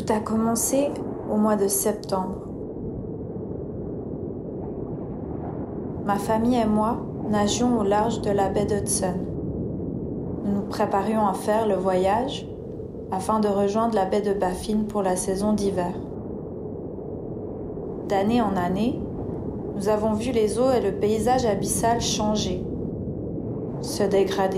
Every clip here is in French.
Tout a commencé au mois de septembre. Ma famille et moi nagions au large de la baie d'Hudson. Nous nous préparions à faire le voyage afin de rejoindre la baie de Baffin pour la saison d'hiver. D'année en année, nous avons vu les eaux et le paysage abyssal changer, se dégrader.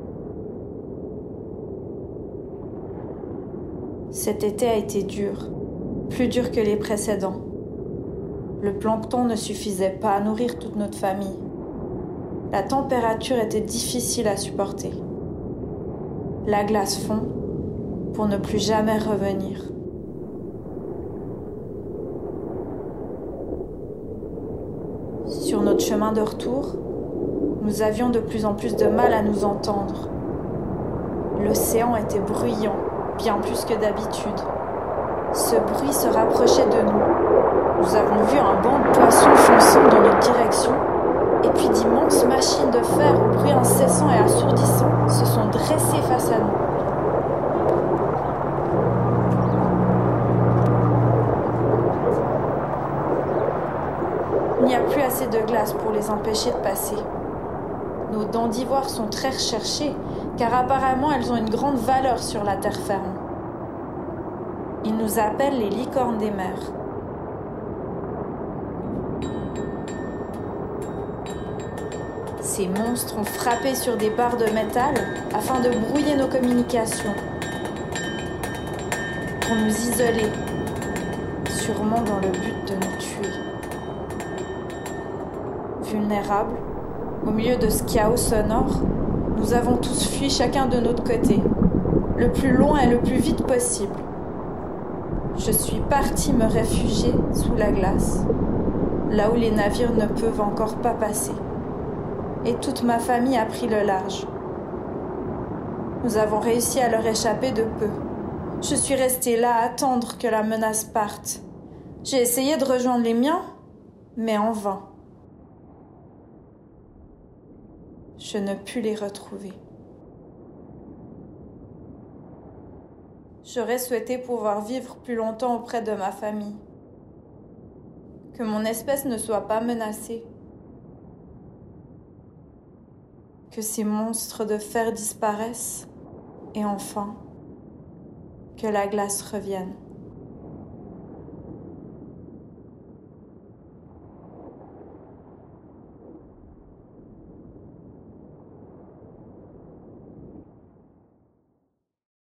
Cet été a été dur, plus dur que les précédents. Le plancton ne suffisait pas à nourrir toute notre famille. La température était difficile à supporter. La glace fond pour ne plus jamais revenir. Sur notre chemin de retour, nous avions de plus en plus de mal à nous entendre. L'océan était bruyant, bien plus que d'habitude. Ce bruit se rapprochait de nous. Nous avons vu un banc de poissons fonçant dans notre direction, et puis d'immenses machines de fer au bruit incessant et assourdissant se sont dressées face à nous. Il n'y a plus assez de glace pour les empêcher de passer. Nos dents d'ivoire sont très recherchées, car apparemment elles ont une grande valeur sur la terre ferme. Ils nous appellent les licornes des mers. Ces monstres ont frappé sur des barres de métal afin de brouiller nos communications, pour nous isoler, sûrement dans le but de nous tuer. Vulnérables, au milieu de ce chaos sonore, nous avons tous fui chacun de notre côté, le plus loin et le plus vite possible. Je suis partie me réfugier sous la glace, là où les navires ne peuvent encore pas passer. Et toute ma famille a pris le large. Nous avons réussi à leur échapper de peu. Je suis restée là à attendre que la menace parte. J'ai essayé de rejoindre les miens, mais en vain. Je ne pus les retrouver. J'aurais souhaité pouvoir vivre plus longtemps auprès de ma famille. Que mon espèce ne soit pas menacée. Que ces monstres de fer disparaissent et enfin que la glace revienne.